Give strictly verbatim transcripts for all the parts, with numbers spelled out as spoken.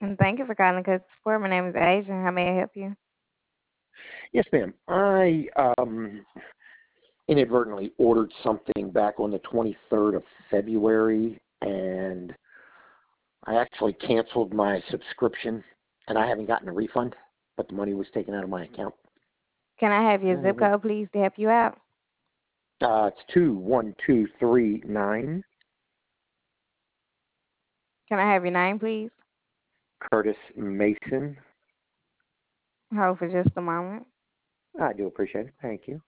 And thank you for calling Customer Support. My name is Asia. How may I help you? Yes, ma'am. I um, inadvertently ordered something back on the twenty-third of February, and I actually canceled my subscription, and I haven't gotten a refund, but the money was taken out of my account. Can I have your zip Mhm. code, please, to help you out? Uh, it's two one two three nine. Can I have your name, please? Curtis Mason. Hold for just a moment. I do appreciate it. Thank you.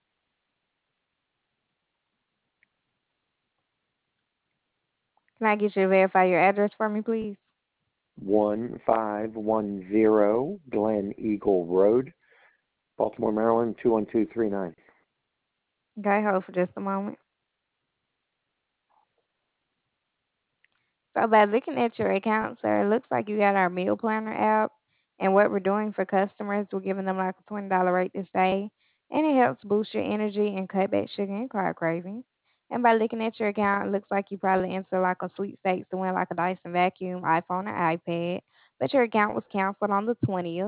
Can I get you to verify your address for me, please? One five one zero Glen Eagle Road, Baltimore, Maryland two one two three nine. Okay, hold for just a moment. So by looking at your account, sir, it looks like you got our meal planner app. And what we're doing for customers, we're giving them like a twenty dollars rate to stay. And it helps boost your energy and cut back sugar and carb cravings. And by looking at your account, it looks like you probably enter like a sweepstakes to win like a Dyson vacuum, iPhone, or iPad. But your account was canceled on the twentieth.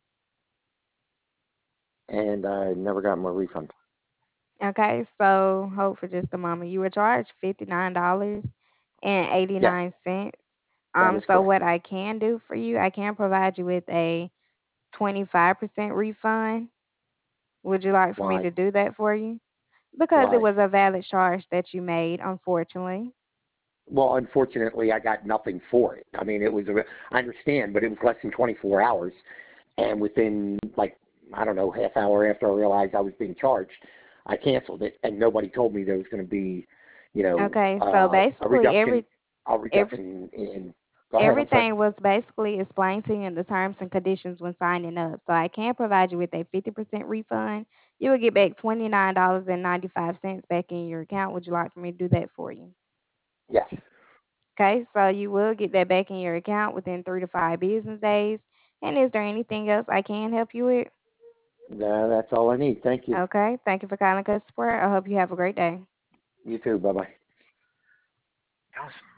And I never got my refund. Okay, so hold for just a moment. You were charged fifty-nine dollars and Yes, eighty-nine cents. that Um, is so correct. what I can do for you, I can provide you with a twenty-five percent refund. Would you like for me Why? to do that for you? Because it Why? was a valid charge that you made, unfortunately. Well, unfortunately, I got nothing for it. I mean, it was, a, I understand, but it was less than twenty-four hours. And within, like, I don't know, half hour after I realized I was being charged, I canceled it. And nobody told me there was going to be, you know, Okay, so uh, a basically reduction, every a every reduction in, go ahead, I'm sorry. everything was basically explained to you in the terms and conditions when signing up. So I can provide you with a fifty percent refund. You will get back twenty-nine dollars and ninety-five cents back in your account. Would you like for me to do that for you? Yes. Okay, so you will get that back in your account within three to five business days. And is there anything else I can help you with? Uh, that's all I need. Thank you. Okay, thank you for calling Customer Support. I hope you have a great day. You too. Bye-bye.